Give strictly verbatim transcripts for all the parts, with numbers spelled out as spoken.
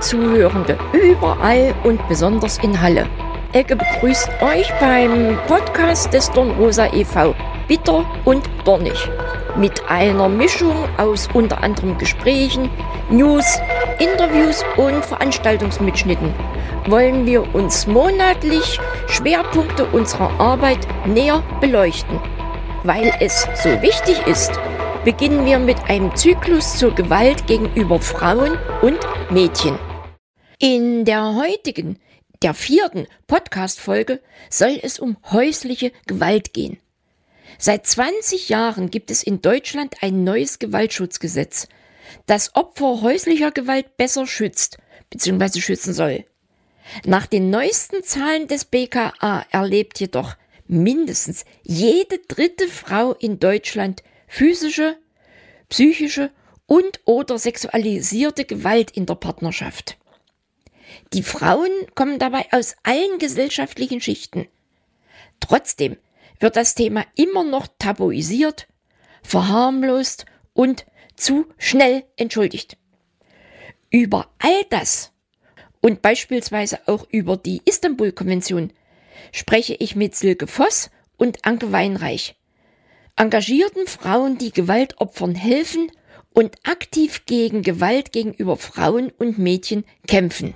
Zuhörende überall und besonders in Halle. Elke begrüßt euch beim Podcast des Dornrosa e V, bitter und dornig. Mit einer Mischung aus unter anderem Gesprächen, News, Interviews und Veranstaltungsmitschnitten wollen wir uns monatlich Schwerpunkte unserer Arbeit näher beleuchten. Weil es so wichtig ist, beginnen wir mit einem Zyklus zur Gewalt gegenüber Frauen und Mädchen. In der heutigen, der vierten Podcast-Folge soll es um häusliche Gewalt gehen. Seit zwanzig Jahren gibt es in Deutschland ein neues Gewaltschutzgesetz, das Opfer häuslicher Gewalt besser schützt bzw. schützen soll. Nach den neuesten Zahlen des B K A erlebt jedoch mindestens jede dritte Frau in Deutschland physische, psychische und oder sexualisierte Gewalt in der Partnerschaft. Die Frauen kommen dabei aus allen gesellschaftlichen Schichten. Trotzdem wird das Thema immer noch tabuisiert, verharmlost und zu schnell entschuldigt. Über all das und beispielsweise auch über die Istanbul-Konvention spreche ich mit Silke Voss und Anke Weinreich, engagierten Frauen, die Gewaltopfern helfen und aktiv gegen Gewalt gegenüber Frauen und Mädchen kämpfen.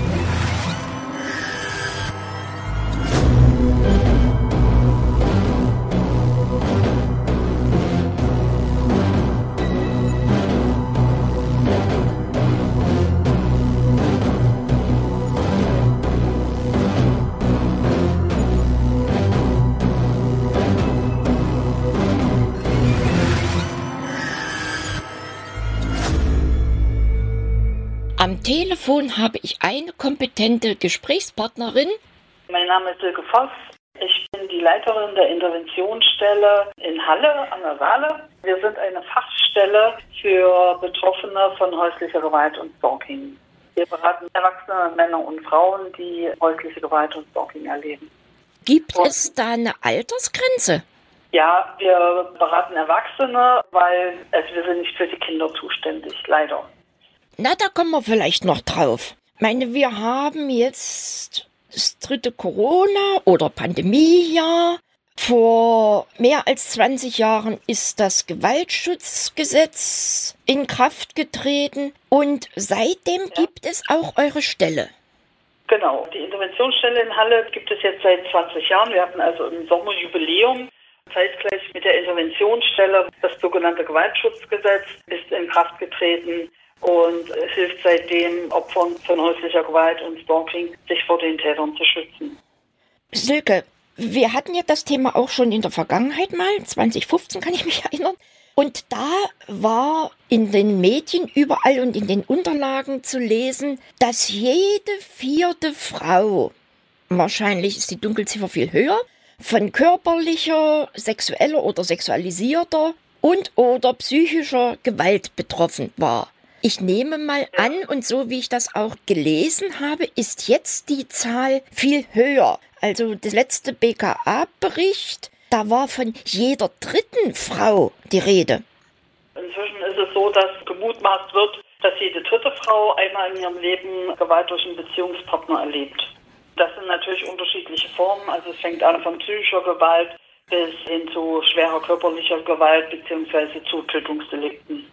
Am Telefon habe ich eine kompetente Gesprächspartnerin. Mein Name ist Silke Voss. Ich bin die Leiterin der Interventionsstelle in Halle an der Saale. Wir sind eine Fachstelle für Betroffene von häuslicher Gewalt und Stalking. Wir beraten erwachsene Männer und Frauen, die häusliche Gewalt und Stalking erleben. Gibt und es da eine Altersgrenze? Ja, wir beraten Erwachsene, weil also wir sind nicht für die Kinder zuständig, leider. Na, da kommen wir vielleicht noch drauf. Ich meine, wir haben jetzt das dritte Corona- oder Pandemiejahr. Vor mehr als zwanzig Jahren ist das Gewaltschutzgesetz in Kraft getreten und seitdem ja. gibt es auch eure Stelle. Genau, die Interventionsstelle in Halle gibt es jetzt seit zwanzig Jahren. Wir hatten also im Sommer Jubiläum. Zeitgleich mit der Interventionsstelle, das sogenannte Gewaltschutzgesetz ist in Kraft getreten. Und es hilft seitdem Opfern von häuslicher Gewalt und Stalking, sich vor den Tätern zu schützen. Silke, wir hatten ja das Thema auch schon in der Vergangenheit mal, zwanzig fünfzehn kann ich mich erinnern. Und da war in den Medien überall und in den Unterlagen zu lesen, dass jede vierte Frau, wahrscheinlich ist die Dunkelziffer viel höher, von körperlicher, sexueller oder sexualisierter und oder psychischer Gewalt betroffen war. Ich nehme mal an, und so wie ich das auch gelesen habe, ist jetzt die Zahl viel höher. Also der letzte B K A-Bericht, da war von jeder dritten Frau die Rede. Inzwischen ist es so, dass gemutmaßt wird, dass jede dritte Frau einmal in ihrem Leben Gewalt durch einen Beziehungspartner erlebt. Das sind natürlich unterschiedliche Formen. Also es fängt an von psychischer Gewalt bis hin zu schwerer körperlicher Gewalt bzw. zu Tötungsdelikten.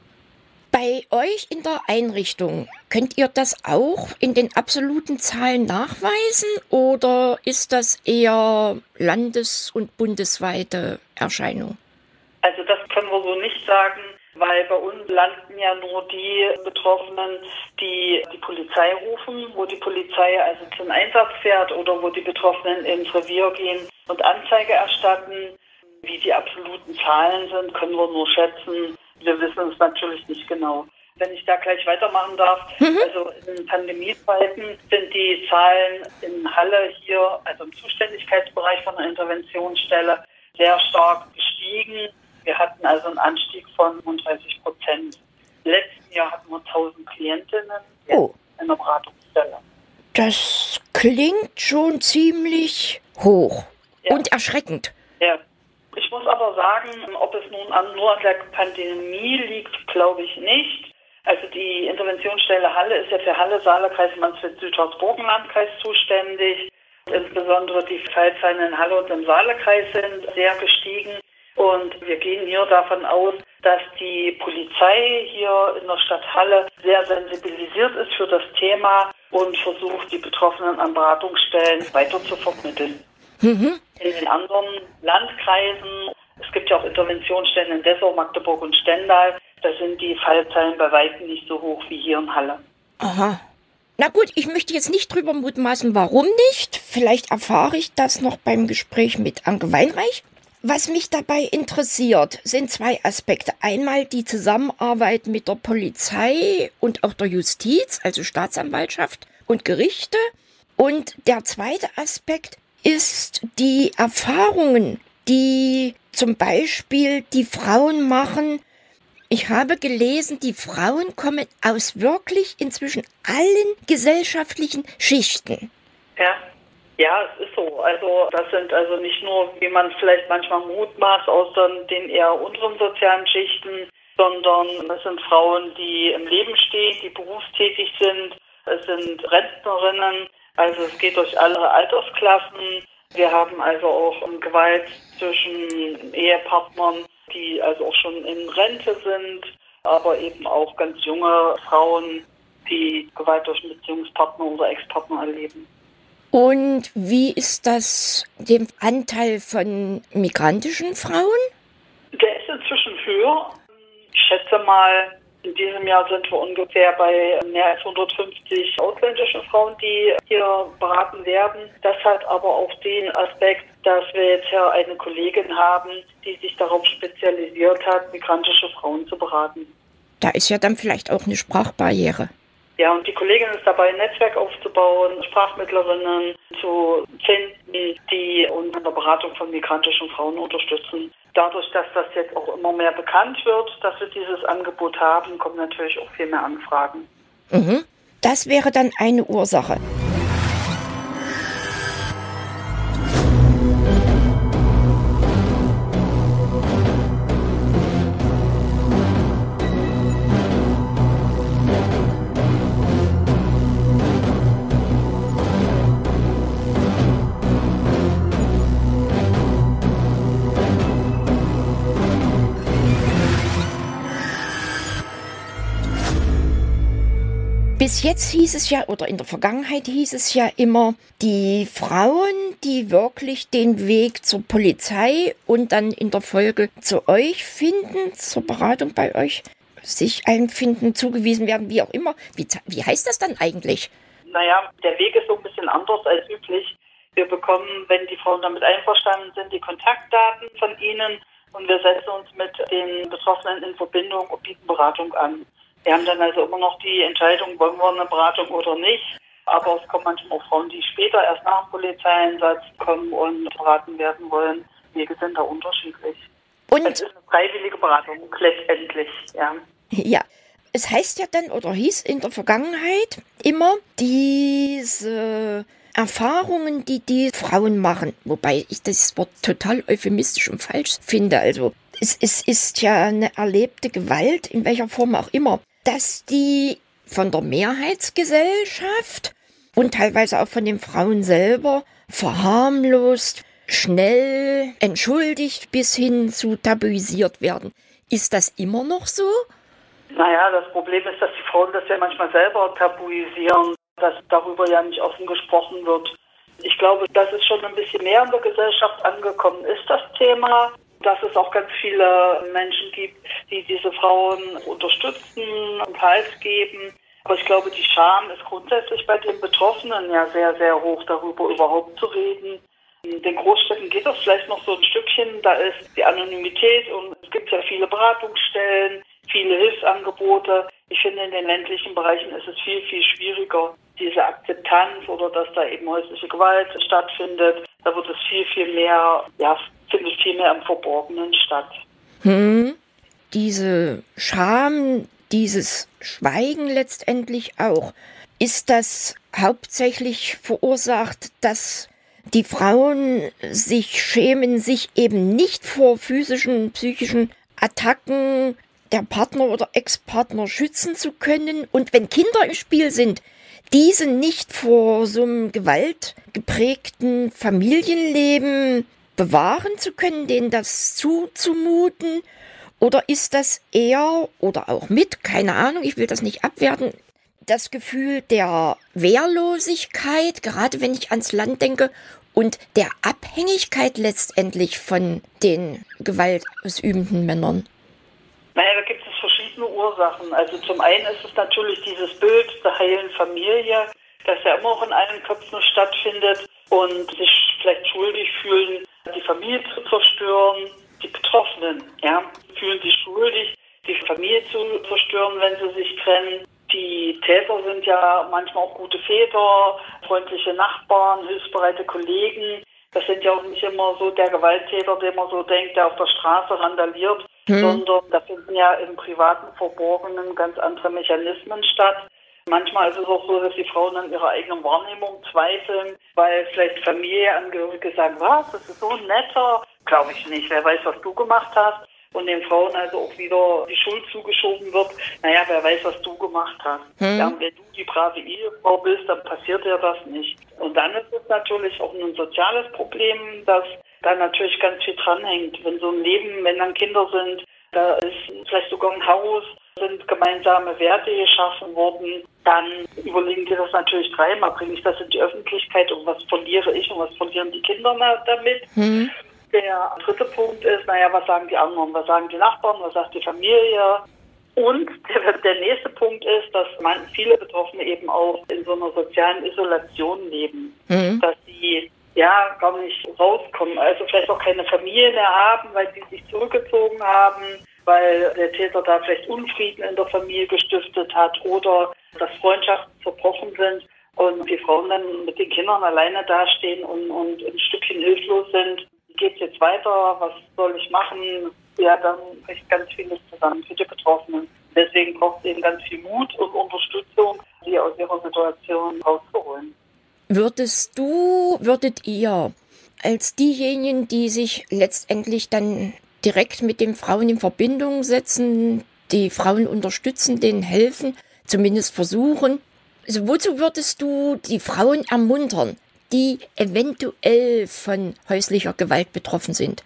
Bei euch in der Einrichtung, könnt ihr das auch in den absoluten Zahlen nachweisen oder ist das eher landes- und bundesweite Erscheinung? Also das können wir so nicht sagen, weil bei uns landen ja nur die Betroffenen, die die Polizei rufen, wo die Polizei also zum Einsatz fährt oder wo die Betroffenen ins Revier gehen und Anzeige erstatten. Wie die absoluten Zahlen sind, können wir nur schätzen. Wir wissen es natürlich nicht genau. Wenn ich da gleich weitermachen darf, mhm. also in Pandemiezeiten sind die Zahlen in Halle hier, also im Zuständigkeitsbereich von der Interventionsstelle, sehr stark gestiegen. Wir hatten also einen Anstieg von fünfunddreißig Prozent. Im letzten Jahr hatten wir tausend Klientinnen oh. in der Beratungsstelle. Das klingt schon ziemlich hoch ja. und erschreckend. Ja. Ich muss aber sagen, ob es nun an, nur an der Pandemie liegt, glaube ich nicht. Also die Interventionsstelle Halle ist ja für Halle, Saale-Kreis, Mansfeld-Südharz-Burgenland-Kreis zuständig. Insbesondere die Fallzahlen in Halle und im Saale-Kreis sind sehr gestiegen. Und wir gehen hier davon aus, dass die Polizei hier in der Stadt Halle sehr sensibilisiert ist für das Thema und versucht, die Betroffenen an Beratungsstellen weiter zu vermitteln. Mhm. In den anderen Landkreisen, es gibt ja auch Interventionsstellen in Dessau, Magdeburg und Stendal, da sind die Fallzahlen bei weitem nicht so hoch wie hier in Halle. Aha. Na gut, ich möchte jetzt nicht drüber mutmaßen, warum nicht. Vielleicht erfahre ich das noch beim Gespräch mit Anke Weinreich. Was mich dabei interessiert, sind zwei Aspekte. Einmal die Zusammenarbeit mit der Polizei und auch der Justiz, also Staatsanwaltschaft und Gerichte. Und der zweite Aspekt ist die Erfahrungen, die zum Beispiel die Frauen machen. Ich habe gelesen, die Frauen kommen aus wirklich inzwischen allen gesellschaftlichen Schichten. Ja. Ja, es ist so. Also das sind also nicht nur, wie man vielleicht manchmal mutmaßt, aus den eher unteren sozialen Schichten, sondern es sind Frauen, die im Leben stehen, die berufstätig sind. Es sind Rentnerinnen. Also es geht durch alle Altersklassen. Wir haben also auch Gewalt zwischen Ehepartnern, die also auch schon in Rente sind, aber eben auch ganz junge Frauen, die Gewalt durch einen Beziehungspartner oder Ex-Partner erleben. Und wie ist das dem Anteil von migrantischen Frauen? Der ist inzwischen höher. Ich schätze mal, in diesem Jahr sind wir ungefähr bei mehr als hundertfünfzig ausländischen Frauen, die hier beraten werden. Das hat aber auch den Aspekt, dass wir jetzt hier eine Kollegin haben, die sich darauf spezialisiert hat, migrantische Frauen zu beraten. Da ist ja dann vielleicht auch eine Sprachbarriere. Ja, und die Kollegin ist dabei, ein Netzwerk aufzubauen, Sprachmittlerinnen zu finden, die uns in der Beratung von migrantischen Frauen unterstützen. Dadurch, dass das jetzt auch immer mehr bekannt wird, dass wir dieses Angebot haben, kommen natürlich auch viel mehr Anfragen. Mhm. Das wäre dann eine Ursache. Bis jetzt hieß es ja, oder in der Vergangenheit hieß es ja immer, die Frauen, die wirklich den Weg zur Polizei und dann in der Folge zu euch finden, zur Beratung bei euch, sich einfinden, zugewiesen werden, wie auch immer. Wie, wie heißt das dann eigentlich? Naja, der Weg ist so ein bisschen anders als üblich. Wir bekommen, wenn die Frauen damit einverstanden sind, die Kontaktdaten von ihnen und wir setzen uns mit den Betroffenen in Verbindung und bieten Beratung an. Wir haben dann also immer noch die Entscheidung, wollen wir eine Beratung oder nicht. Aber es kommen manchmal auch Frauen, die später erst nach dem Polizeieinsatz kommen und beraten werden wollen. Wege sind da unterschiedlich. Und es ist eine freiwillige Beratung, letztendlich, ja. Ja, es heißt ja dann, oder hieß in der Vergangenheit immer, diese Erfahrungen, die die Frauen machen, wobei ich das Wort total euphemistisch und falsch finde, also es, es ist ja eine erlebte Gewalt, in welcher Form auch immer, dass die von der Mehrheitsgesellschaft und teilweise auch von den Frauen selber verharmlost, schnell entschuldigt bis hin zu tabuisiert werden. Ist das immer noch so? Naja, das Problem ist, dass die Frauen das ja manchmal selber tabuisieren, dass darüber ja nicht offen gesprochen wird. Ich glaube, dass es schon ein bisschen mehr in der Gesellschaft angekommen ist, das Thema. Dass es auch ganz viele Menschen gibt, die diese Frauen unterstützen und Halt geben. Aber ich glaube, die Scham ist grundsätzlich bei den Betroffenen ja sehr, sehr hoch, darüber überhaupt zu reden. In den Großstädten geht das vielleicht noch so ein Stückchen, da ist die Anonymität und es gibt ja viele Beratungsstellen, viele Hilfsangebote. Ich finde, in den ländlichen Bereichen ist es viel, viel schwieriger, diese Akzeptanz oder dass da eben häusliche Gewalt stattfindet. Da wird es viel, viel mehr, ja, findet viel mehr im Verborgenen statt. Hm, diese Scham, dieses Schweigen letztendlich auch, ist das hauptsächlich verursacht, dass die Frauen sich schämen, sich eben nicht vor physischen, psychischen Attacken der Partner oder Ex-Partner schützen zu können und wenn Kinder im Spiel sind, diese nicht vor so einem gewaltgeprägten Familienleben bewahren zu können, denen das zuzumuten? Oder ist das eher, oder auch mit, keine Ahnung, ich will das nicht abwerten, das Gefühl der Wehrlosigkeit, gerade wenn ich ans Land denke, und der Abhängigkeit letztendlich von den gewaltausübenden Männern? Naja, da gibt es verschiedene Ursachen. Also zum einen ist es natürlich dieses Bild der heilen Familie, das ja immer auch in allen Köpfen stattfindet und sich vielleicht schuldig fühlen, die Familie zu zerstören. Die Betroffenen, ja, fühlen sich schuldig, die Familie zu zerstören, wenn sie sich trennen. Die Täter sind ja manchmal auch gute Väter, freundliche Nachbarn, hilfsbereite Kollegen. Das sind ja auch nicht immer so der Gewalttäter, den man so denkt, der auf der Straße randaliert, hm. sondern da finden ja im privaten Verborgenen ganz andere Mechanismen statt. Manchmal ist es auch so, dass die Frauen an ihrer eigenen Wahrnehmung zweifeln, weil vielleicht Familienangehörige sagen, was, das ist so ein netter, glaube ich nicht, wer weiß, was du gemacht hast. Und den Frauen also auch wieder die Schuld zugeschoben wird, naja, wer weiß, was du gemacht hast. Hm. Ja, und wenn du die brave Ehefrau bist, dann passiert ja das nicht. Und dann ist es natürlich auch ein soziales Problem, dass da natürlich ganz viel dranhängt. Wenn so ein Leben, wenn dann Kinder sind, da ist vielleicht sogar ein Haus, sind gemeinsame Werte geschaffen worden, dann überlegen die das natürlich dreimal, bringe ich das in die Öffentlichkeit und was verliere ich und was verlieren die Kinder damit? Hm. Der dritte Punkt ist, naja, was sagen die anderen, was sagen die Nachbarn, was sagt die Familie? Und der, der nächste Punkt ist, dass man, viele Betroffene eben auch in so einer sozialen Isolation leben, mhm. dass sie ja gar nicht rauskommen, also vielleicht auch keine Familie mehr haben, weil sie sich zurückgezogen haben, weil der Täter da vielleicht Unfrieden in der Familie gestiftet hat oder dass Freundschaften zerbrochen sind und die Frauen dann mit den Kindern alleine dastehen und, und ein Stückchen hilflos sind. Geht es jetzt weiter? Was soll ich machen? Ja, dann bricht ganz vieles zusammen für die Betroffenen. Deswegen braucht es eben ganz viel Mut und Unterstützung, sie aus ihrer Situation rauszuholen. Würdest du, würdet ihr als diejenigen, die sich letztendlich dann direkt mit den Frauen in Verbindung setzen, die Frauen unterstützen, denen helfen, zumindest versuchen, also wozu würdest du die Frauen ermuntern, die eventuell von häuslicher Gewalt betroffen sind?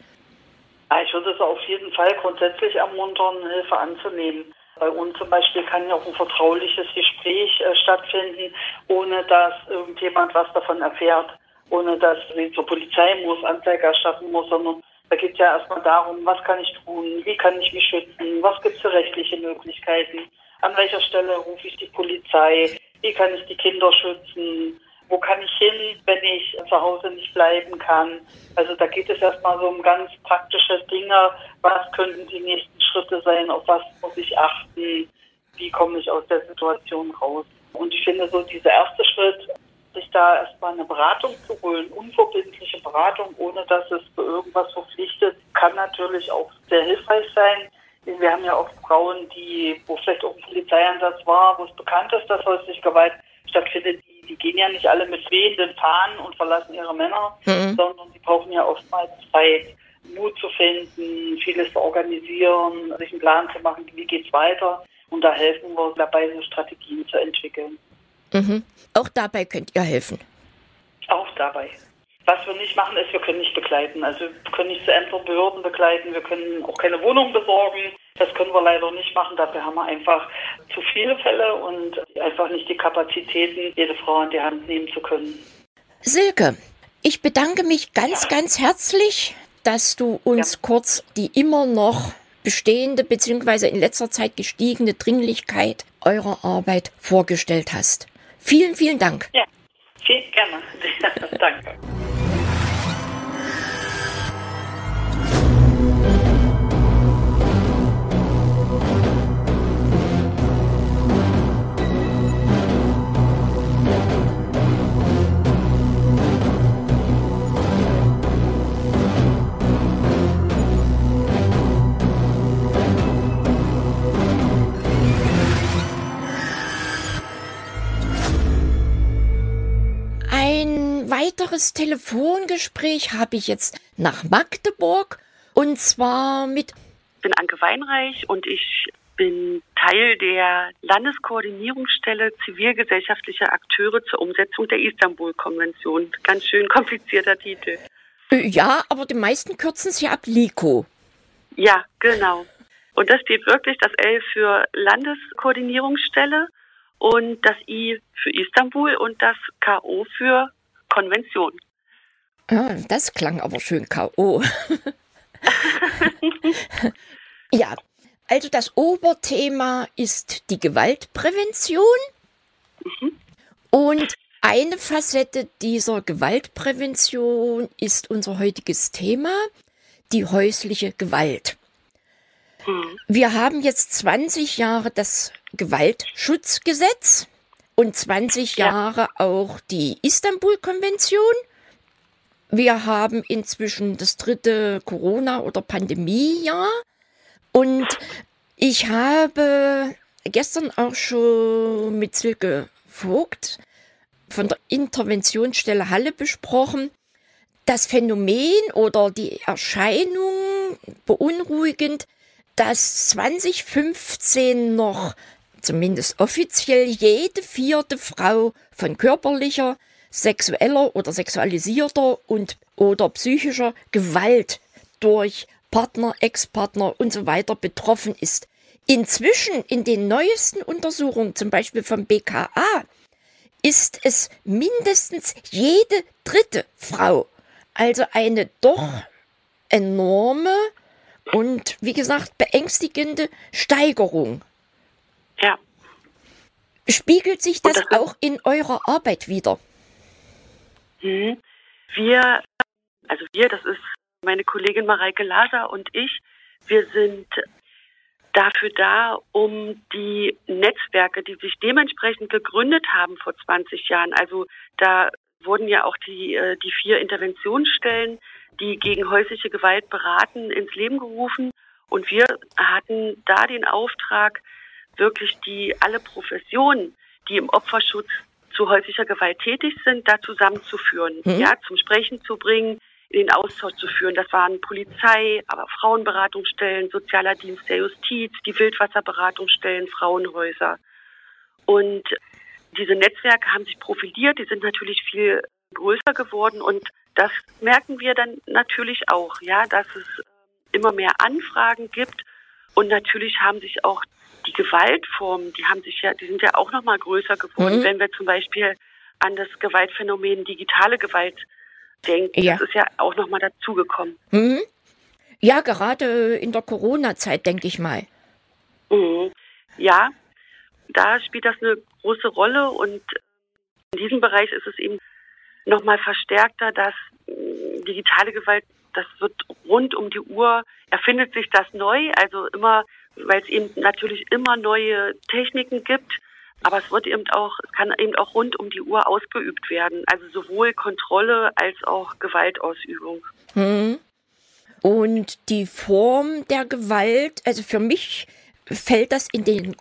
Ich würde es auf jeden Fall grundsätzlich ermuntern, Hilfe anzunehmen. Bei uns zum Beispiel kann ja auch ein vertrauliches Gespräch äh, stattfinden, ohne dass irgendjemand was davon erfährt, ohne dass sie zur Polizei muss, Anzeige erstatten muss, sondern da geht es ja erstmal darum, was kann ich tun, wie kann ich mich schützen, was gibt es für rechtliche Möglichkeiten, an welcher Stelle rufe ich die Polizei, wie kann ich die Kinder schützen, wo kann ich hin, wenn ich zu Hause nicht bleiben kann. Also da geht es erstmal so um ganz praktische Dinge. Was könnten die nächsten Schritte sein? Auf was muss ich achten? Wie komme ich aus der Situation raus? Und ich finde so dieser erste Schritt, sich da erstmal eine Beratung zu holen, unverbindliche Beratung, ohne dass es für irgendwas verpflichtet, kann natürlich auch sehr hilfreich sein. Wir haben ja auch Frauen, die, wo vielleicht auch ein Polizeieinsatz war, wo es bekannt ist, dass häusliche Gewalt stattfindet, die, die gehen ja nicht alle mit wehenden Fahnen und verlassen ihre Männer, mhm. sondern sie brauchen ja oftmals Zeit, Mut zu finden, vieles zu organisieren, sich einen Plan zu machen, wie geht's weiter. Und da helfen wir dabei, so Strategien zu entwickeln. Mhm. Auch dabei könnt ihr helfen? Auch dabei. Was wir nicht machen, ist, wir können nicht begleiten. Also wir können nicht zu Ämtern, Behörden begleiten, wir können auch keine Wohnung besorgen. Das können wir leider nicht machen. Dafür haben wir einfach zu viele Fälle und einfach nicht die Kapazitäten, jede Frau in die Hand nehmen zu können. Silke, ich bedanke mich ganz, ja. ganz herzlich, dass du uns ja. kurz die immer noch bestehende bzw. in letzter Zeit gestiegene Dringlichkeit eurer Arbeit vorgestellt hast. Vielen, vielen Dank. Ja, viel gerne. Danke. Ein weiteres Telefongespräch habe ich jetzt nach Magdeburg und zwar mit bin Anke Weinreich und ich bin Teil der Landeskoordinierungsstelle zivilgesellschaftliche Akteure zur Umsetzung der Istanbul-Konvention. Ganz schön komplizierter Titel. Ja, aber die meisten kürzen es ja ab LIKO. Ja, genau. Und das steht wirklich, das L für Landeskoordinierungsstelle und das I für Istanbul und das K O für Konvention. Ah, das klang aber schön K O. Ja, also das Oberthema ist die Gewaltprävention. Mhm. Und eine Facette dieser Gewaltprävention ist unser heutiges Thema, die häusliche Gewalt. Mhm. Wir haben jetzt zwanzig Jahre das Gewaltschutzgesetz und zwanzig ja. Jahre auch die Istanbul-Konvention. Wir haben inzwischen das dritte Corona- oder Pandemiejahr. Und ich habe gestern auch schon mit Silke Vogt von der Interventionsstelle Halle besprochen, das Phänomen oder die Erscheinung beunruhigend, dass zwanzig fünfzehn noch, zumindest offiziell, jede vierte Frau von körperlicher, sexueller oder sexualisierter und oder psychischer Gewalt durch Partner, Ex-Partner und so weiter betroffen ist. Inzwischen in den neuesten Untersuchungen, zum Beispiel vom B K A, ist es mindestens jede dritte Frau. Also eine doch enorme und, wie gesagt, beängstigende Steigerung. Ja. Spiegelt sich das, das auch in eurer Arbeit wider? Wir, also wir, das ist meine Kollegin Mareike Laser und ich, wir sind dafür da, um die Netzwerke, die sich dementsprechend gegründet haben vor zwanzig Jahren, also da wurden ja auch die, die vier Interventionsstellen, die gegen häusliche Gewalt beraten, ins Leben gerufen. Und wir hatten da den Auftrag, wirklich die alle Professionen, die im Opferschutz zu häuslicher Gewalt tätig sind, da zusammenzuführen, mhm. ja, zum Sprechen zu bringen, in den Austausch zu führen. Das waren Polizei, aber Frauenberatungsstellen, sozialer Dienst der Justiz, die Wildwasserberatungsstellen, Frauenhäuser. Und diese Netzwerke haben sich profiliert, die sind natürlich viel größer geworden und das merken wir dann natürlich auch, ja, dass es immer mehr Anfragen gibt und natürlich haben sich auch die Gewaltformen, die haben sich ja, die sind ja auch noch mal größer geworden, mhm. wenn wir zum Beispiel an das Gewaltphänomen digitale Gewalt denken, ja. Das ist ja auch noch mal dazugekommen. Mhm. Ja, gerade in der Corona-Zeit, denke ich mal. Mhm. Ja, da spielt das eine große Rolle und in diesem Bereich ist es eben noch mal verstärkter, dass digitale Gewalt, das wird rund um die Uhr, erfindet sich das neu, also immer, weil es eben natürlich immer neue Techniken gibt, aber es wird eben auch, es kann eben auch rund um die Uhr ausgeübt werden, also sowohl Kontrolle als auch Gewaltausübung. Hm. Und die Form der Gewalt, also für mich fällt das in den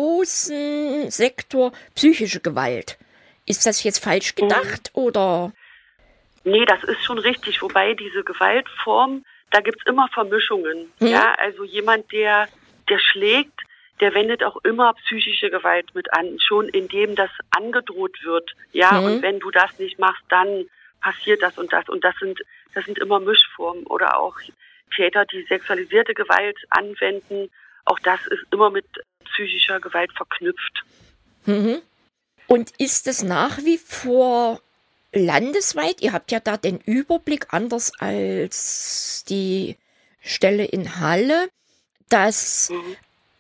großen Sektor psychische Gewalt. Ist das jetzt falsch gedacht mhm. oder? Nee, das ist schon richtig, wobei diese Gewaltform, da gibt's immer Vermischungen. Mhm. Ja, also jemand, der, der schlägt, der wendet auch immer psychische Gewalt mit an, schon indem das angedroht wird. Ja, mhm. und wenn du das nicht machst, dann passiert das und das. Und das sind, das sind immer Mischformen oder auch Täter, die sexualisierte Gewalt anwenden. Auch das ist immer mit psychischer Gewalt verknüpft. Mhm. Und ist es nach wie vor landesweit? Ihr habt ja da den Überblick, anders als die Stelle in Halle, dass mhm.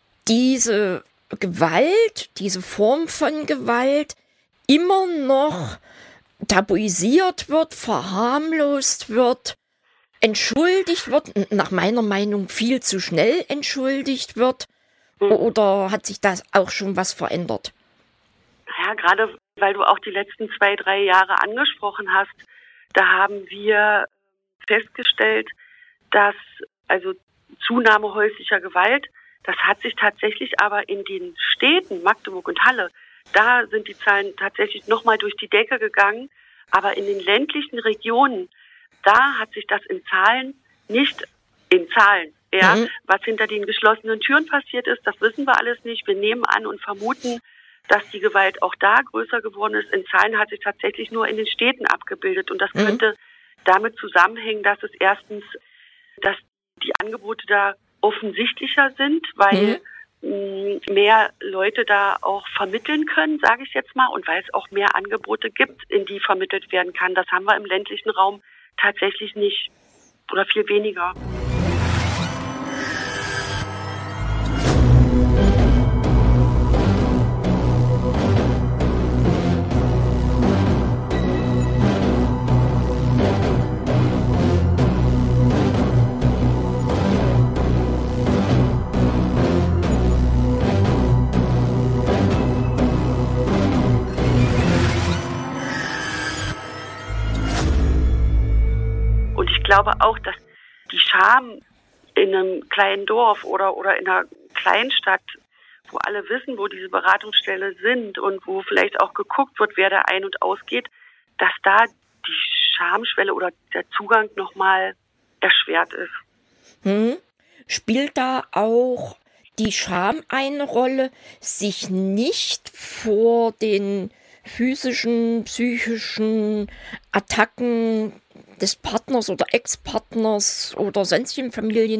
diese Gewalt, diese Form von Gewalt immer noch tabuisiert wird, verharmlost wird, entschuldigt wird, nach meiner Meinung viel zu schnell entschuldigt wird? Mhm. Oder hat sich da auch schon was verändert? Ja, gerade weil du auch die letzten zwei, drei Jahre angesprochen hast, da haben wir festgestellt, dass also Zunahme häuslicher Gewalt, das hat sich tatsächlich aber in den Städten, Magdeburg und Halle, da sind die Zahlen tatsächlich nochmal durch die Decke gegangen. Aber in den ländlichen Regionen, da hat sich das in Zahlen nicht, in Zahlen, Ja, Mhm. was hinter den geschlossenen Türen passiert ist, das wissen wir alles nicht. Wir nehmen an und vermuten, dass die Gewalt auch da größer geworden ist. In Zahlen hat sich tatsächlich nur in den Städten abgebildet. Und das Mhm. könnte damit zusammenhängen, dass es erstens, dass die Angebote da offensichtlicher sind, weil mh, mehr Leute da auch vermitteln können, sage ich jetzt mal, und weil es auch mehr Angebote gibt, in die vermittelt werden kann. Das haben wir im ländlichen Raum tatsächlich nicht oder viel weniger. Und ich glaube auch, dass die Scham in einem kleinen Dorf oder, oder in einer Kleinstadt, wo alle wissen, wo diese Beratungsstelle sind und wo vielleicht auch geguckt wird, wer da ein- und ausgeht, dass da die Schamschwelle oder der Zugang nochmal erschwert ist. Mhm. Spielt da auch die Scham eine Rolle, sich nicht vor den physischen, psychischen Attacken des Partners oder Ex-Partners oder sonstigen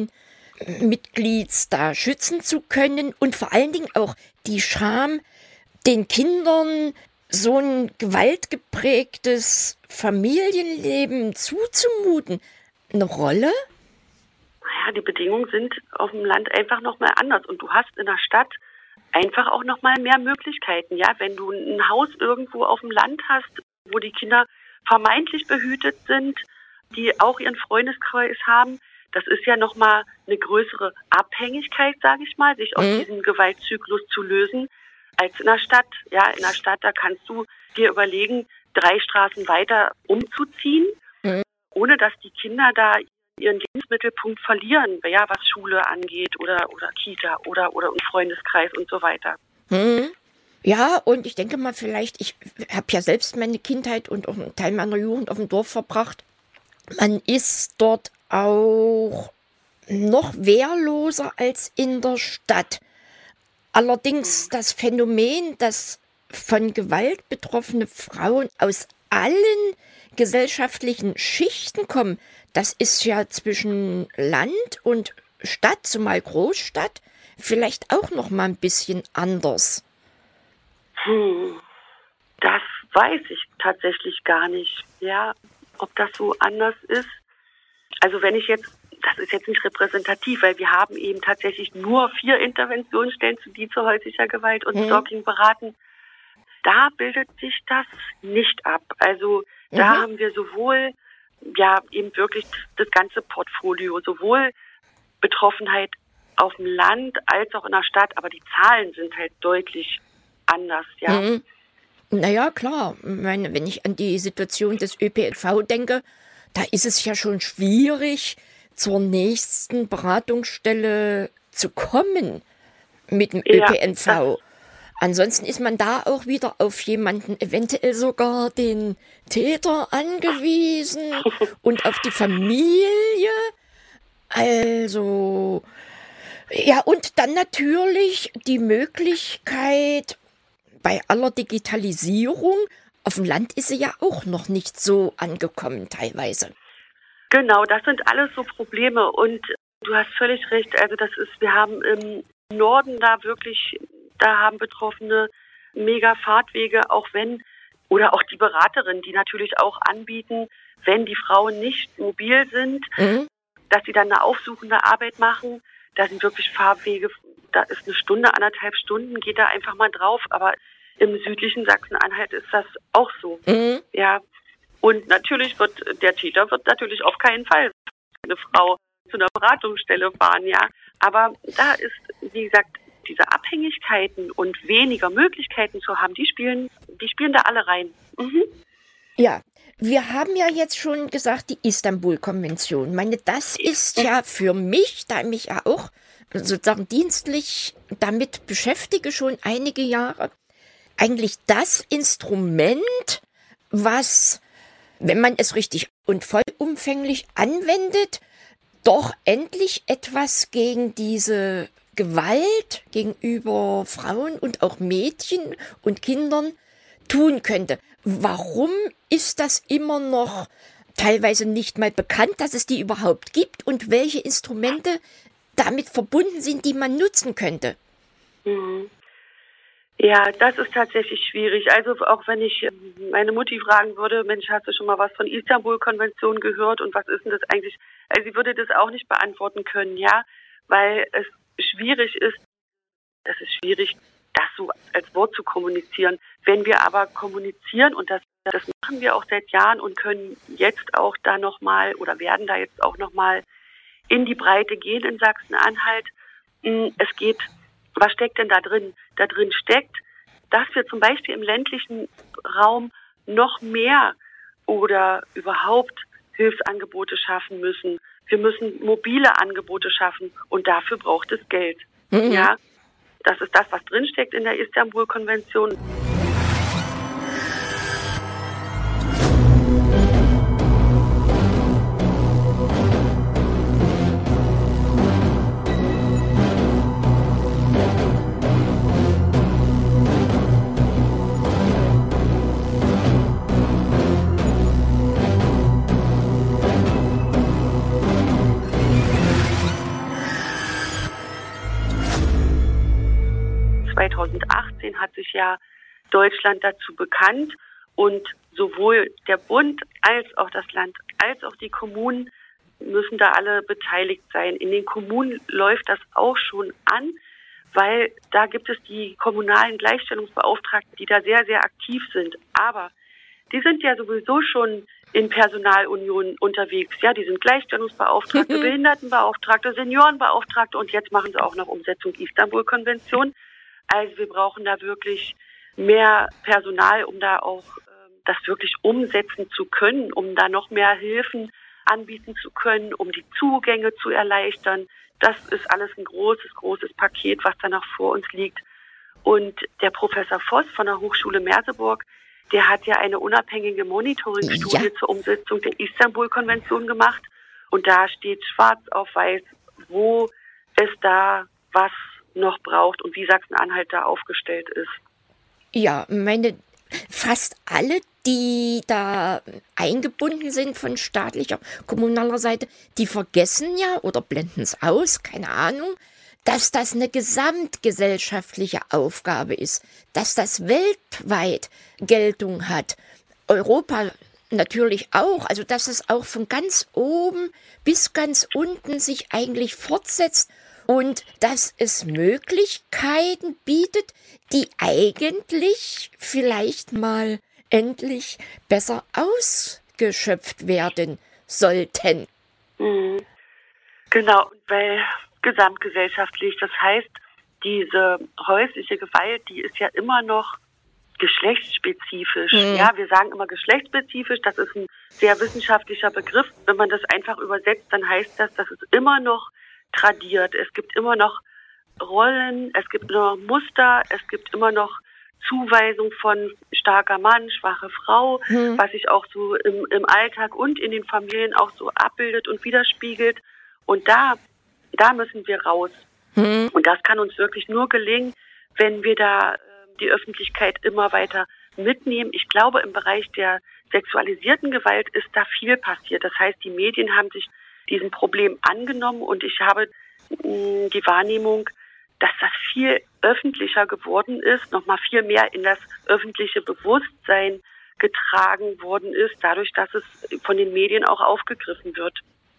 Familienmitglieds da schützen zu können und vor allen Dingen auch die Scham, den Kindern so ein gewaltgeprägtes Familienleben zuzumuten, eine Rolle? Naja, die Bedingungen sind auf dem Land einfach nochmal anders. Und du hast in der Stadt einfach auch nochmal mehr Möglichkeiten. Ja, wenn du ein Haus irgendwo auf dem Land hast, wo die Kinder vermeintlich behütet sind, die auch ihren Freundeskreis haben, das ist ja nochmal eine größere Abhängigkeit, sage ich mal, sich aus Mhm. diesem Gewaltzyklus zu lösen, als in der Stadt. Ja, in der Stadt, da kannst du dir überlegen, drei Straßen weiter umzuziehen, Mhm. ohne dass die Kinder da ihren Lebensmittelpunkt verlieren, ja, was Schule angeht oder, oder Kita oder, oder einen Freundeskreis und so weiter. Hm. Ja, und ich denke mal vielleicht, ich habe ja selbst meine Kindheit und auch einen Teil meiner Jugend auf dem Dorf verbracht. Man ist dort auch noch wehrloser als in der Stadt. Allerdings das Phänomen, dass von Gewalt betroffene Frauen aus allen gesellschaftlichen Schichten kommen, das ist ja zwischen Land und Stadt, zumal Großstadt, vielleicht auch noch mal ein bisschen anders. Hm, das weiß ich tatsächlich gar nicht, ja, ob das so anders ist. Also wenn ich jetzt, das ist jetzt nicht repräsentativ, weil wir haben eben tatsächlich nur vier Interventionsstellen zu die zu häuslicher Gewalt und Mhm. Stalking beraten. Da bildet sich das nicht ab. Also da Mhm. haben wir sowohl, ja, eben wirklich das ganze Portfolio, sowohl Betroffenheit auf dem Land als auch in der Stadt, aber die Zahlen sind halt deutlich anders, ja. Mhm. Naja, klar. Ich meine, wenn ich an die Situation des Ö P N V denke, da ist es ja schon schwierig, zur nächsten Beratungsstelle zu kommen mit dem Ja, Ö P N V. Ansonsten ist man da auch wieder auf jemanden, eventuell sogar den Täter angewiesen und auf die Familie. Also, ja, und dann natürlich die Möglichkeit, bei aller Digitalisierung, auf dem Land ist sie ja auch noch nicht so angekommen teilweise. Genau, das sind alles so Probleme und du hast völlig recht. Also das ist, wir haben im Norden da wirklich, da haben Betroffene mega Fahrtwege, auch wenn, oder auch die Beraterinnen, die natürlich auch anbieten, wenn die Frauen nicht mobil sind, Mhm. dass sie dann eine aufsuchende Arbeit machen. Da sind wirklich Fahrwege, da ist eine Stunde, anderthalb Stunden, geht da einfach mal drauf. Aber im südlichen Sachsen-Anhalt ist das auch so. Mhm. Ja. Und natürlich wird der Täter wird natürlich auf keinen Fall eine Frau zu einer Beratungsstelle fahren, ja. Aber da ist, wie gesagt, diese Abhängigkeiten und weniger Möglichkeiten zu haben, die spielen, die spielen da alle rein. Mhm. Ja, wir haben ja jetzt schon gesagt, die Istanbul-Konvention. Ich meine, das ist ja für mich, da ich mich ja auch sozusagen dienstlich damit beschäftige, schon einige Jahre, eigentlich das Instrument, was, wenn man es richtig und vollumfänglich anwendet, doch endlich etwas gegen diese Gewalt gegenüber Frauen und auch Mädchen und Kindern tun könnte. Warum ist das immer noch teilweise nicht mal bekannt, dass es die überhaupt gibt und welche Instrumente damit verbunden sind, die man nutzen könnte? Mhm. Ja, das ist tatsächlich schwierig. Also auch wenn ich meine Mutti fragen würde, Mensch, hast du schon mal was von Istanbul-Konvention gehört und was ist denn das eigentlich? Also sie würde das auch nicht beantworten können, ja, weil es schwierig ist, es ist schwierig, das so als Wort zu kommunizieren. Wenn wir aber kommunizieren, und das, das machen wir auch seit Jahren und können jetzt auch da nochmal oder werden da jetzt auch nochmal in die Breite gehen in Sachsen-Anhalt. Es geht, was steckt denn da drin? Da drin steckt, dass wir zum Beispiel im ländlichen Raum noch mehr oder überhaupt Hilfsangebote schaffen müssen. Wir müssen mobile Angebote schaffen und dafür braucht es Geld. Mhm. Ja, das ist das, was drinsteckt in der Istanbul-Konvention. zweitausendachtzehn hat sich ja Deutschland dazu bekannt und sowohl der Bund als auch das Land als auch die Kommunen müssen da alle beteiligt sein. In den Kommunen läuft das auch schon an, weil da gibt es die kommunalen Gleichstellungsbeauftragten, die da sehr, sehr aktiv sind. Aber die sind ja sowieso schon in Personalunion unterwegs. Ja, die sind Gleichstellungsbeauftragte, Behindertenbeauftragte, Seniorenbeauftragte und jetzt machen sie auch noch Umsetzung Istanbul-Konvention. Also wir brauchen da wirklich mehr Personal, um da auch äh, das wirklich umsetzen zu können, um da noch mehr Hilfen anbieten zu können, um die Zugänge zu erleichtern. Das ist alles ein großes, großes Paket, was da noch vor uns liegt. Und der Professor Voss von der Hochschule Merseburg, der hat ja eine unabhängige Monitoringstudie ja. zur Umsetzung der Istanbul-Konvention gemacht. Und da steht schwarz auf weiß, wo es da was noch braucht und wie Sachsen-Anhalt da aufgestellt ist. Ja, meine, fast alle, die da eingebunden sind von staatlicher, kommunaler Seite, die vergessen ja oder blenden es aus, keine Ahnung, dass das eine gesamtgesellschaftliche Aufgabe ist, dass das weltweit Geltung hat. Europa natürlich auch, also dass es auch von ganz oben bis ganz unten sich eigentlich fortsetzt und dass es Möglichkeiten bietet, die eigentlich vielleicht mal endlich besser ausgeschöpft werden sollten. Mhm. Genau, weil gesamtgesellschaftlich, das heißt, diese häusliche Gewalt, die ist ja immer noch geschlechtsspezifisch. Mhm. Ja, wir sagen immer geschlechtsspezifisch, das ist ein sehr wissenschaftlicher Begriff. Wenn man das einfach übersetzt, dann heißt das, dass es immer noch tradiert. Es gibt immer noch Rollen, es gibt immer noch Muster, es gibt immer noch Zuweisung von starker Mann, schwache Frau, mhm. was sich auch so im, im Alltag und in den Familien auch so abbildet und widerspiegelt. Und da, da müssen wir raus. Mhm. Und das kann uns wirklich nur gelingen, wenn wir da äh, die Öffentlichkeit immer weiter mitnehmen. Ich glaube, im Bereich der sexualisierten Gewalt ist da viel passiert. Das heißt, die Medien haben sich diesem Problem angenommen und ich habe mh, die Wahrnehmung, dass das viel öffentlicher geworden ist, nochmal viel mehr in das öffentliche Bewusstsein getragen worden ist, dadurch, dass es von den Medien auch aufgegriffen wird.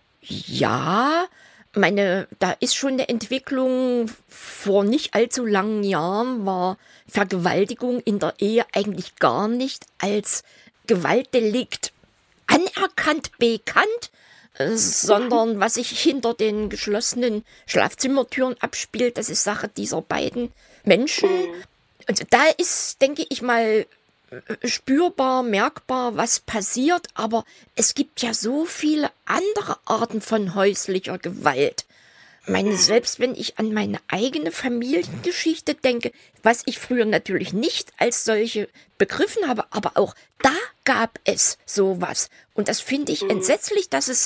Ja, meine, da ist schon eine Entwicklung. Vor nicht allzu langen Jahren war Vergewaltigung in der Ehe eigentlich gar nicht als Gewaltdelikt anerkannt, bekannt, sondern was sich hinter den geschlossenen Schlafzimmertüren abspielt, das ist Sache dieser beiden Menschen. Also da ist, denke ich mal, spürbar, merkbar, was passiert, aber es gibt ja so viele andere Arten von häuslicher Gewalt. Ich meine, selbst wenn ich an meine eigene Familiengeschichte denke, was ich früher natürlich nicht als solche begriffen habe, aber auch da gab es sowas. Und das finde ich entsetzlich, dass es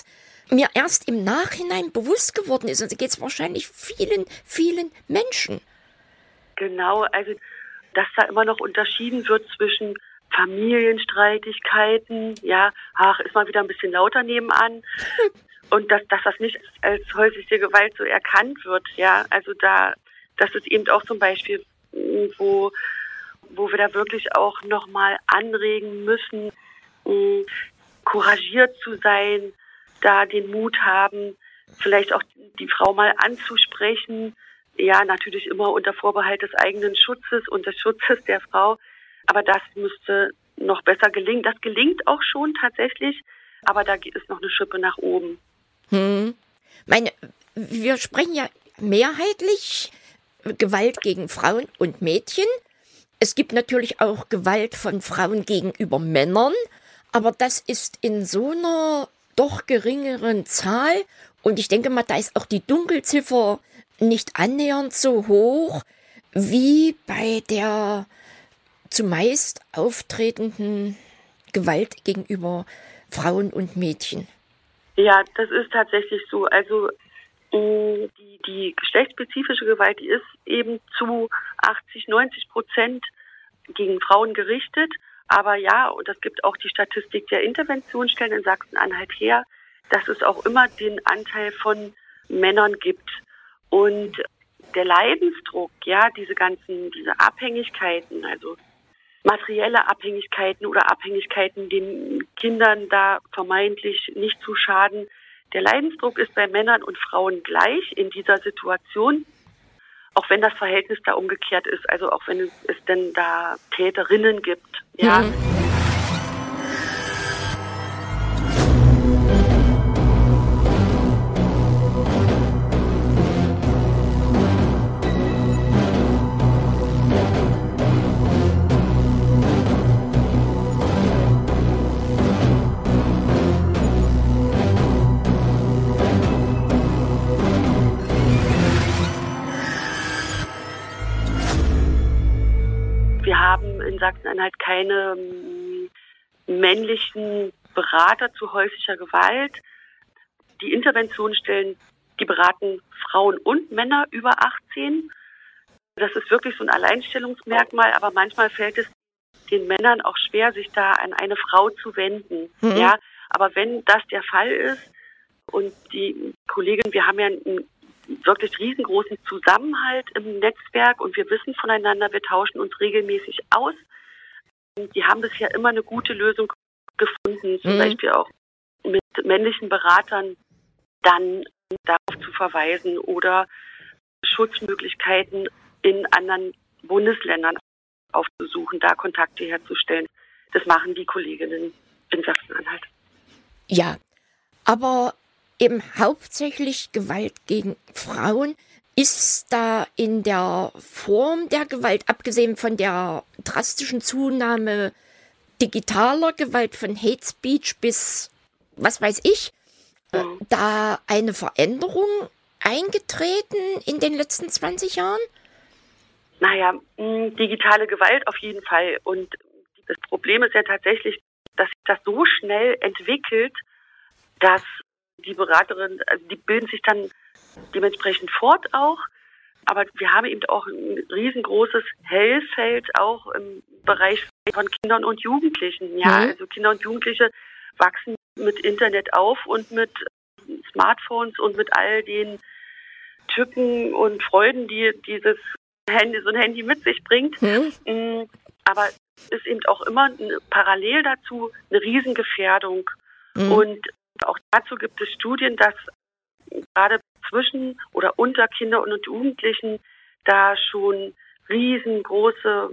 mir erst im Nachhinein bewusst geworden ist. Und so geht es wahrscheinlich vielen, vielen Menschen. Genau, also dass da immer noch unterschieden wird zwischen Familienstreitigkeiten, ja, ach, ist mal wieder ein bisschen lauter nebenan. Und dass, dass das nicht als häusliche Gewalt so erkannt wird, ja, also da, das ist eben auch zum Beispiel, wo, wo wir da wirklich auch nochmal anregen müssen, mh, couragiert zu sein, da den Mut haben, vielleicht auch die Frau mal anzusprechen, ja, natürlich immer unter Vorbehalt des eigenen Schutzes und des Schutzes der Frau, aber das müsste noch besser gelingen. Das gelingt auch schon tatsächlich, aber da ist noch eine Schippe nach oben. Hm. Meine, wir sprechen ja mehrheitlich Gewalt gegen Frauen und Mädchen. Es gibt natürlich auch Gewalt von Frauen gegenüber Männern, aber das ist in so einer doch geringeren Zahl und ich denke mal, da ist auch die Dunkelziffer nicht annähernd so hoch wie bei der zumeist auftretenden Gewalt gegenüber Frauen und Mädchen. Ja, das ist tatsächlich so. Also die, die geschlechtsspezifische Gewalt, die ist eben zu achtzig, neunzig Prozent gegen Frauen gerichtet. Aber ja, und das gibt auch die Statistik der Interventionsstellen in Sachsen-Anhalt her, dass es auch immer den Anteil von Männern gibt. Und der Leidensdruck, ja, diese ganzen, diese Abhängigkeiten, also materielle Abhängigkeiten oder Abhängigkeiten, den Kindern da vermeintlich nicht zu schaden. Der Leidensdruck ist bei Männern und Frauen gleich in dieser Situation, auch wenn das Verhältnis da umgekehrt ist, also auch wenn es, es denn da Täterinnen gibt. Ja. Mhm. Wir haben in Sachsen-Anhalt keine ähm, männlichen Berater zu häuslicher Gewalt. Die Interventionsstellen, die beraten Frauen und Männer über achtzehn. Das ist wirklich so ein Alleinstellungsmerkmal, aber manchmal fällt es den Männern auch schwer, sich da an eine Frau zu wenden. Mhm. Ja, aber wenn das der Fall ist und die Kollegin, wir haben ja einen wirklich riesengroßen Zusammenhalt im Netzwerk und wir wissen voneinander, wir tauschen uns regelmäßig aus. Die haben bisher immer eine gute Lösung gefunden, zum mhm. Beispiel auch mit männlichen Beratern dann darauf zu verweisen oder Schutzmöglichkeiten in anderen Bundesländern aufzusuchen, da Kontakte herzustellen. Das machen die Kolleginnen in Sachsen-Anhalt. Ja, aber eben hauptsächlich Gewalt gegen Frauen. Ist da in der Form der Gewalt, abgesehen von der drastischen Zunahme digitaler Gewalt, von Hate Speech bis, was weiß ich, mhm. da eine Veränderung eingetreten in den letzten zwanzig Jahren? Naja, digitale Gewalt auf jeden Fall. Und das Problem ist ja tatsächlich, dass sich das so schnell entwickelt, dass die Beraterinnen, also die bilden sich dann dementsprechend fort auch. Aber wir haben eben auch ein riesengroßes Hellfeld auch im Bereich von Kindern und Jugendlichen. Ja, mhm. also Kinder und Jugendliche wachsen mit Internet auf und mit Smartphones und mit all den Tücken und Freuden, die dieses Handy, so ein Handy mit sich bringt. Mhm. Aber es ist eben auch immer eine, parallel dazu eine Riesengefährdung. Mhm. Und auch dazu gibt es Studien, dass gerade zwischen oder unter Kindern und Jugendlichen da schon riesengroße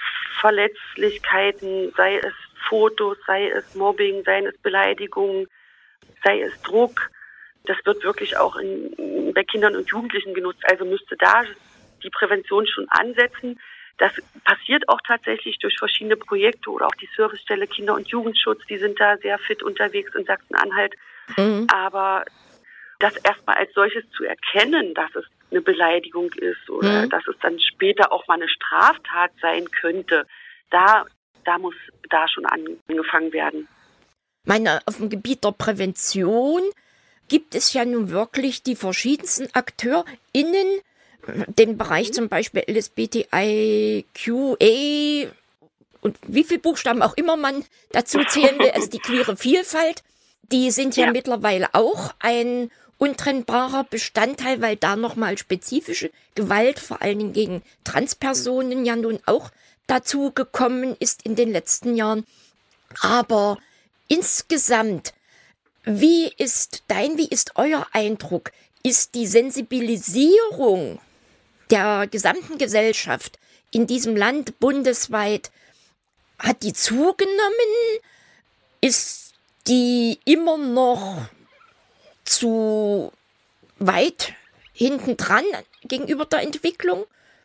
Verletzlichkeiten, sei es Fotos, sei es Mobbing, sei es Beleidigungen, sei es Druck. Das wird wirklich auch in, bei Kindern und Jugendlichen genutzt. Also müsste da die Prävention schon ansetzen. Das passiert auch tatsächlich durch verschiedene Projekte oder auch die Servicestelle Kinder- und Jugendschutz. Die sind da sehr fit unterwegs in Sachsen-Anhalt. Mhm. Aber das erstmal als solches zu erkennen, dass es eine Beleidigung ist oder mhm. dass es dann später auch mal eine Straftat sein könnte, da, da muss da schon angefangen werden. Meine, auf dem Gebiet der Prävention gibt es ja nun wirklich die verschiedensten AkteurInnen, den Bereich zum Beispiel L S B T I Q A und wie viele Buchstaben auch immer man dazu zählen will, also die queere Vielfalt, die sind ja, ja mittlerweile auch ein untrennbarer Bestandteil, weil da nochmal spezifische Gewalt, vor allen Dingen gegen Transpersonen, ja nun auch dazu gekommen ist in den letzten Jahren. Aber insgesamt, wie ist dein, wie ist euer Eindruck? Ist die Sensibilisierung der gesamten Gesellschaft in diesem Land bundesweit, hat die zugenommen? Ist die immer noch zu weit hinten dran gegenüber der Entwicklung?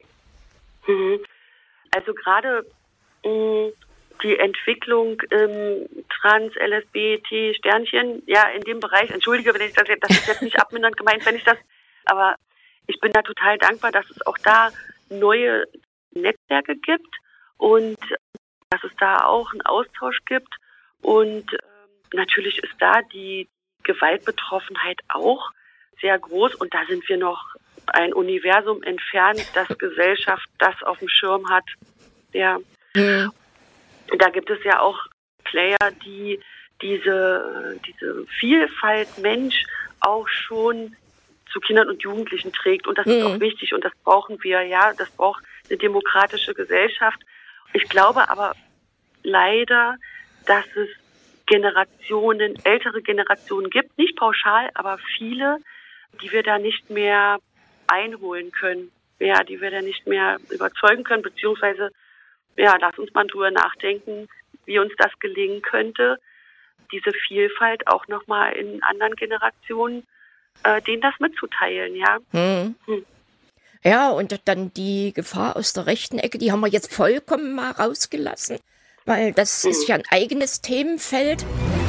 Also gerade mh, die Entwicklung im Trans-L S B T-Sternchen, ja, in dem Bereich, entschuldige, wenn ich das jetzt, das ist jetzt nicht abmindernd gemeint, wenn ich das, aber ich bin da total dankbar, dass es auch da neue Netzwerke gibt und dass es da auch einen Austausch gibt und äh, natürlich ist da die Gewaltbetroffenheit auch sehr groß und da sind wir noch ein Universum entfernt, dass Gesellschaft das auf dem Schirm hat. Ja. Mhm. Da gibt es ja auch Player, die diese, diese Vielfalt Mensch auch schon zu Kindern und Jugendlichen trägt. Und das mhm. ist auch wichtig und das brauchen wir, ja. Das braucht eine demokratische Gesellschaft. Ich glaube aber leider, dass es Generationen, ältere Generationen gibt, nicht pauschal, aber viele, die wir da nicht mehr einholen können, ja, die wir da nicht mehr überzeugen können, beziehungsweise, ja, lass uns mal drüber nachdenken, wie uns das gelingen könnte, diese Vielfalt auch nochmal in anderen Generationen, äh, denen das mitzuteilen, ja. Hm. Hm. Ja, und dann die Gefahr aus der rechten Ecke, die haben wir jetzt vollkommen mal rausgelassen, weil das hm. ist ja ein eigenes Themenfeld.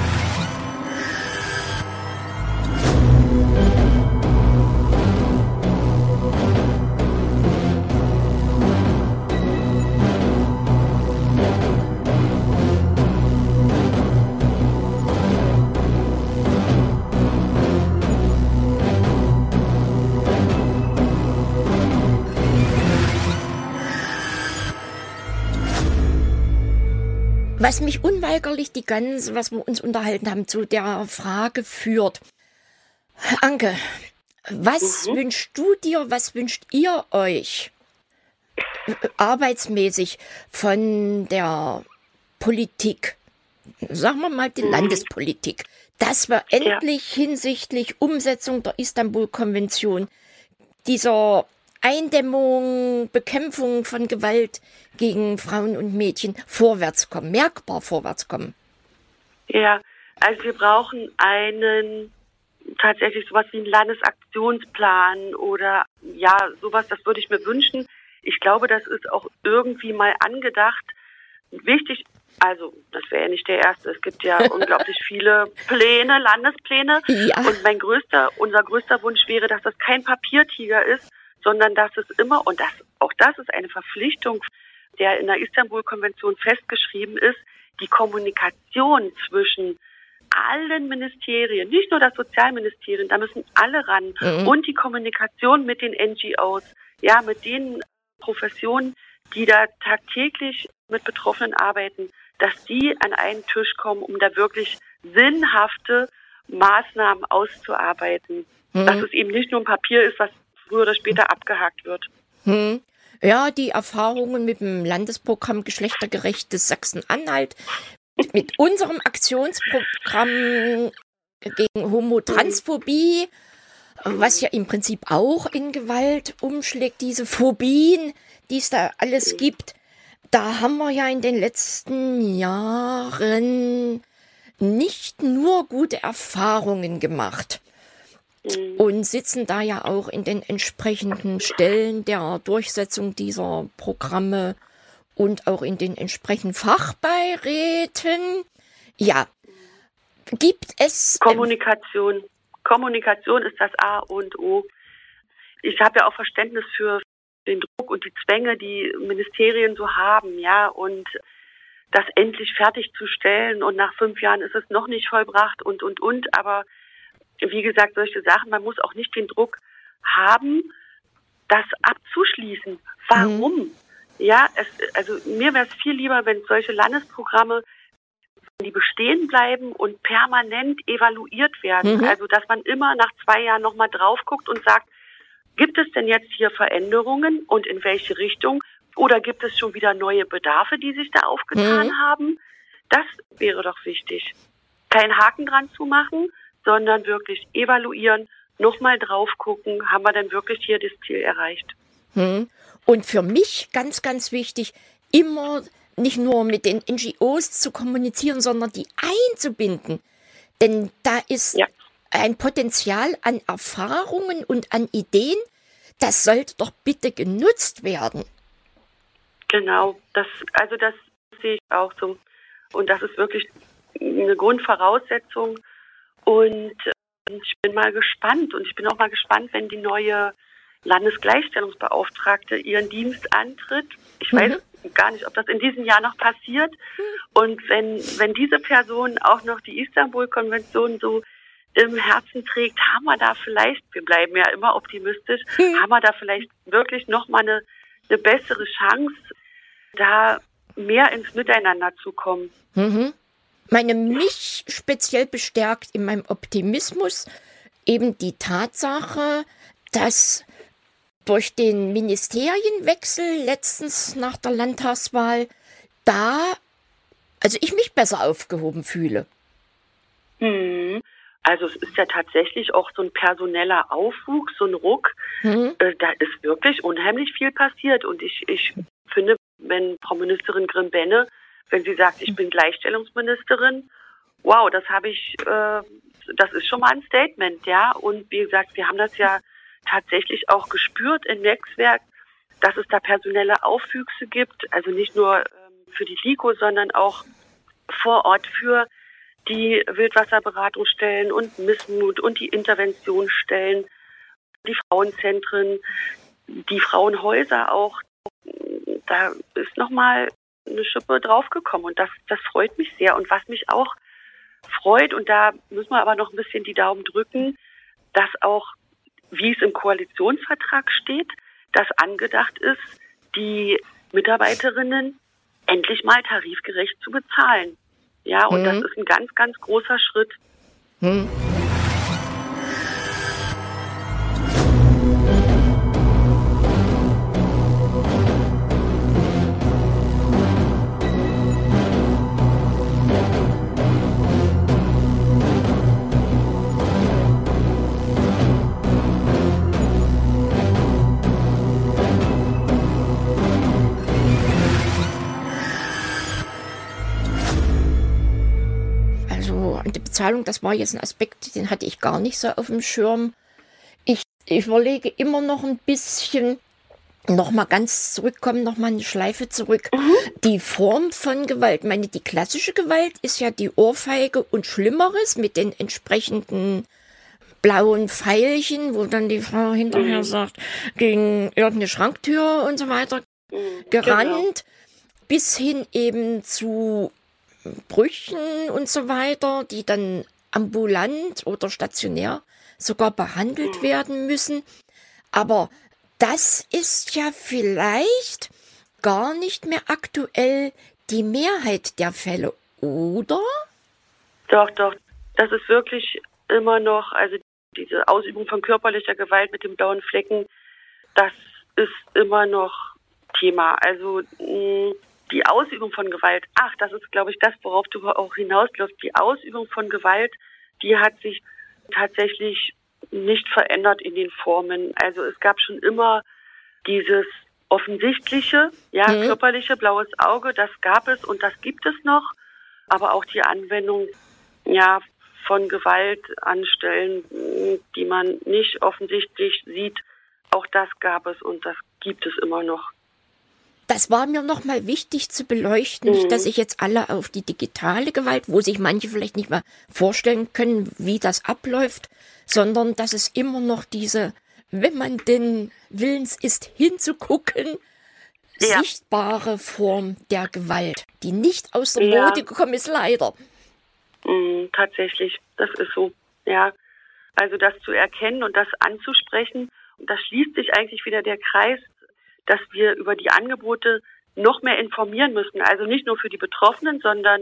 Was mich unweigerlich die ganze, was wir uns unterhalten haben, zu der Frage führt. Anke, was mhm. wünschst du dir, was wünscht ihr euch arbeitsmäßig von der Politik, sagen wir mal die mhm. Landespolitik, dass wir ja. endlich hinsichtlich Umsetzung der Istanbul-Konvention, dieser Eindämmung, Bekämpfung von Gewalt gegen Frauen und Mädchen vorwärts kommen, merkbar vorwärts kommen? Ja, also wir brauchen einen, tatsächlich sowas wie einen Landesaktionsplan oder ja, sowas, das würde ich mir wünschen. Ich glaube, das ist auch irgendwie mal angedacht. Wichtig, also das wäre ja nicht der erste, es gibt ja unglaublich viele Pläne, Landespläne ja. und mein größter, unser größter Wunsch wäre, dass das kein Papiertiger ist, sondern dass es immer, und das, auch das ist eine Verpflichtung, der in der Istanbul-Konvention festgeschrieben ist, die Kommunikation zwischen allen Ministerien, nicht nur das Sozialministerium, da müssen alle ran, mhm. und die Kommunikation mit den N G Os, ja, mit den Professionen, die da tagtäglich mit Betroffenen arbeiten, dass die an einen Tisch kommen, um da wirklich sinnhafte Maßnahmen auszuarbeiten. Mhm. Dass es eben nicht nur ein Papier ist, was früher oder später abgehakt wird. Hm. Ja, die Erfahrungen mit dem Landesprogramm Geschlechtergerechtes Sachsen-Anhalt, mit unserem Aktionsprogramm gegen Homotransphobie, was ja im Prinzip auch in Gewalt umschlägt, diese Phobien, die es da alles gibt, da haben wir ja in den letzten Jahren nicht nur gute Erfahrungen gemacht. Und sitzen da ja auch in den entsprechenden Stellen der Durchsetzung dieser Programme und auch in den entsprechenden Fachbeiräten. Ja, gibt es... Kommunikation. Kommunikation ist das A und O. Ich habe ja auch Verständnis für den Druck und die Zwänge, die Ministerien so haben, ja, und das endlich fertigzustellen und nach fünf Jahren ist es noch nicht vollbracht und, und, und, aber wie gesagt, solche Sachen, man muss auch nicht den Druck haben, das abzuschließen. Warum? Mhm. Ja, es, also mir wäre es viel lieber, wenn solche Landesprogramme, die bestehen bleiben und permanent evaluiert werden. Mhm. Also, dass man immer nach zwei Jahren nochmal drauf guckt und sagt, gibt es denn jetzt hier Veränderungen und in welche Richtung? Oder gibt es schon wieder neue Bedarfe, die sich da aufgetan mhm. haben? Das wäre doch wichtig. Kein Haken dran zu machen, sondern wirklich evaluieren, nochmal drauf gucken, haben wir denn wirklich hier das Ziel erreicht? Mhm. Und für mich ganz, ganz wichtig, immer nicht nur mit den N G Os zu kommunizieren, sondern die einzubinden. Denn da ist ja ein Potenzial an Erfahrungen und an Ideen, das sollte doch bitte genutzt werden. Genau, das, also das sehe ich auch so. Und das ist wirklich eine Grundvoraussetzung. Und ich bin mal gespannt. Und ich bin auch mal gespannt, wenn die neue Landesgleichstellungsbeauftragte ihren Dienst antritt. Ich mhm. weiß gar nicht, ob das in diesem Jahr noch passiert. Mhm. Und wenn, wenn diese Person auch noch die Istanbul-Konvention so im Herzen trägt, haben wir da vielleicht, wir bleiben ja immer optimistisch, mhm. haben wir da vielleicht wirklich nochmal eine, eine bessere Chance, da mehr ins Miteinander zu kommen. Mhm. Meine mich speziell bestärkt in meinem Optimismus eben die Tatsache, dass durch den Ministerienwechsel letztens nach der Landtagswahl da, also ich mich besser aufgehoben fühle. Hm. Also es ist ja tatsächlich auch so ein personeller Aufwuchs, so ein Ruck. Hm. Äh, da ist wirklich unheimlich viel passiert. Und ich, ich finde, wenn Frau Ministerin Grimm-Benne, wenn sie sagt, ich bin Gleichstellungsministerin, wow, das habe ich, äh, das ist schon mal ein Statement, ja. Und wie gesagt, wir haben das ja tatsächlich auch gespürt im Netzwerk, dass es da personelle Aufwüchse gibt, also nicht nur ähm, für die LIKO, sondern auch vor Ort für die Wildwasserberatungsstellen und Missmut und die Interventionsstellen, die Frauenzentren, die Frauenhäuser auch. Da ist nochmal eine Schippe draufgekommen und das, das freut mich sehr. Und was mich auch freut, und da müssen wir aber noch ein bisschen die Daumen drücken, dass auch, wie es im Koalitionsvertrag steht, dass angedacht ist, die Mitarbeiterinnen endlich mal tarifgerecht zu bezahlen. Ja, und mhm. das ist ein ganz, ganz großer Schritt. Mhm. Die Bezahlung, das war jetzt ein Aspekt, den hatte ich gar nicht so auf dem Schirm. Ich, ich überlege immer noch ein bisschen, noch mal ganz zurückkommen, noch mal eine Schleife zurück. Mhm. Die Form von Gewalt, ich meine, die klassische Gewalt ist ja die Ohrfeige und Schlimmeres mit den entsprechenden blauen Pfeilchen, wo dann die Frau hinterher mhm. sagt, gegen irgendeine Schranktür und so weiter mhm, gerannt, genau. bis hin eben zu Brüchen und so weiter, die dann ambulant oder stationär sogar behandelt werden müssen. Aber das ist ja vielleicht gar nicht mehr aktuell die Mehrheit der Fälle, oder? Doch, doch. Das ist wirklich immer noch, also diese Ausübung von körperlicher Gewalt mit den blauen Flecken, das ist immer noch Thema. Also mh, die Ausübung von Gewalt, ach, das ist, glaube ich, das, worauf du auch hinausläufst. Die Ausübung von Gewalt, die hat sich tatsächlich nicht verändert in den Formen. Also es gab schon immer dieses offensichtliche, ja, mhm. körperliche blaues Auge, das gab es und das gibt es noch. Aber auch die Anwendung, ja, von Gewalt an Stellen, die man nicht offensichtlich sieht, auch das gab es und das gibt es immer noch. Das war mir nochmal wichtig zu beleuchten, mhm. nicht, dass sich jetzt alle auf die digitale Gewalt, wo sich manche vielleicht nicht mehr vorstellen können, wie das abläuft, sondern dass es immer noch diese, wenn man denn willens ist, hinzugucken, ja. sichtbare Form der Gewalt, die nicht aus der ja. Mode gekommen ist, leider. Mhm, tatsächlich, das ist so, ja. Also das zu erkennen und das anzusprechen. Und da schließt sich eigentlich wieder der Kreis, dass wir über die Angebote noch mehr informieren müssen. Also nicht nur für die Betroffenen, sondern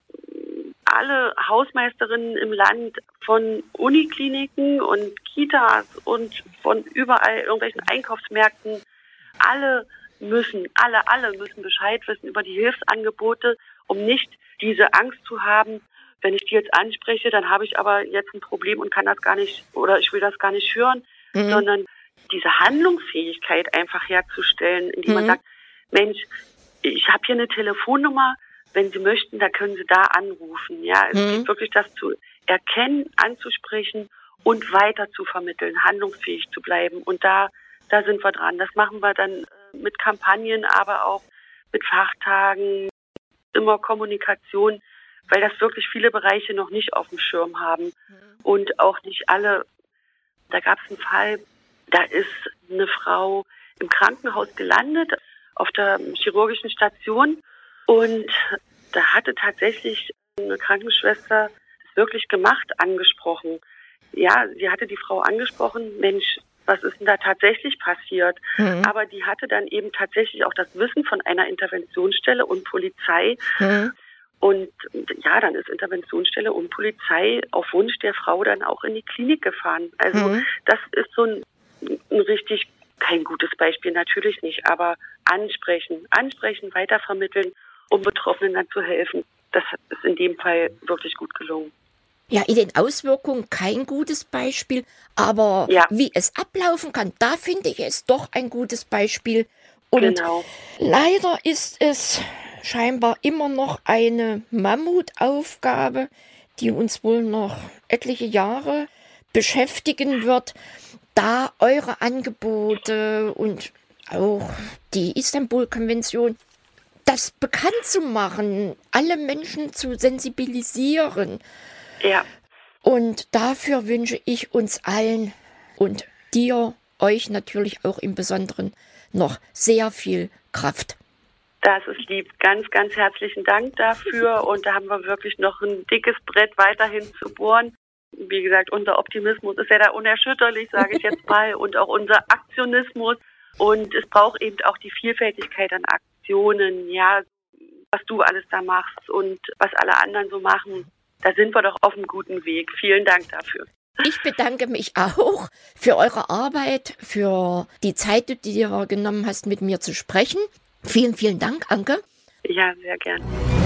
alle Hausmeisterinnen im Land von Unikliniken und Kitas und von überall irgendwelchen Einkaufsmärkten, alle müssen, alle, alle müssen Bescheid wissen über die Hilfsangebote, um nicht diese Angst zu haben, wenn ich die jetzt anspreche, dann habe ich aber jetzt ein Problem und kann das gar nicht oder ich will das gar nicht hören, mhm. sondern diese Handlungsfähigkeit einfach herzustellen, indem mhm. man sagt, Mensch, ich habe hier eine Telefonnummer, wenn Sie möchten, da können Sie da anrufen. Ja, es mhm. geht wirklich das zu erkennen, anzusprechen und weiter zu vermitteln, handlungsfähig zu bleiben. Und da, da sind wir dran. Das machen wir dann mit Kampagnen, aber auch mit Fachtagen, immer Kommunikation, weil das wirklich viele Bereiche noch nicht auf dem Schirm haben mhm. und auch nicht alle. Da gab es einen Fall, da ist eine Frau im Krankenhaus gelandet, auf der chirurgischen Station, und da hatte tatsächlich eine Krankenschwester das wirklich gemacht, angesprochen. Ja, sie hatte die Frau angesprochen, Mensch, was ist denn da tatsächlich passiert? Mhm. Aber die hatte dann eben tatsächlich auch das Wissen von einer Interventionsstelle und Polizei. Mhm. Und ja, dann ist Interventionsstelle und Polizei auf Wunsch der Frau dann auch in die Klinik gefahren. Also mhm. das ist so ein, ein richtig, kein gutes Beispiel, natürlich nicht, aber ansprechen, ansprechen, weitervermitteln, um Betroffenen dann zu helfen. Das ist in dem Fall wirklich gut gelungen. Ja, in den Auswirkungen kein gutes Beispiel, aber ja. wie es ablaufen kann, da finde ich es doch ein gutes Beispiel. Und genau. leider ist es scheinbar immer noch eine Mammutaufgabe, die uns wohl noch etliche Jahre beschäftigen wird, da eure Angebote und auch die Istanbul-Konvention, das bekannt zu machen, alle Menschen zu sensibilisieren. Ja. Und dafür wünsche ich uns allen und dir, euch natürlich auch im Besonderen noch sehr viel Kraft. Das ist lieb. Ganz, ganz herzlichen Dank dafür. Und da haben wir wirklich noch ein dickes Brett weiterhin zu bohren. Wie gesagt, unser Optimismus ist ja da unerschütterlich, sage ich jetzt mal, und auch unser Aktionismus. Und es braucht eben auch die Vielfältigkeit an Aktionen, ja, was du alles da machst und was alle anderen so machen. Da sind wir doch auf einem guten Weg. Vielen Dank dafür. Ich bedanke mich auch für eure Arbeit, für die Zeit, die du dir genommen hast, mit mir zu sprechen. Vielen, vielen Dank, Anke. Ja, sehr gern.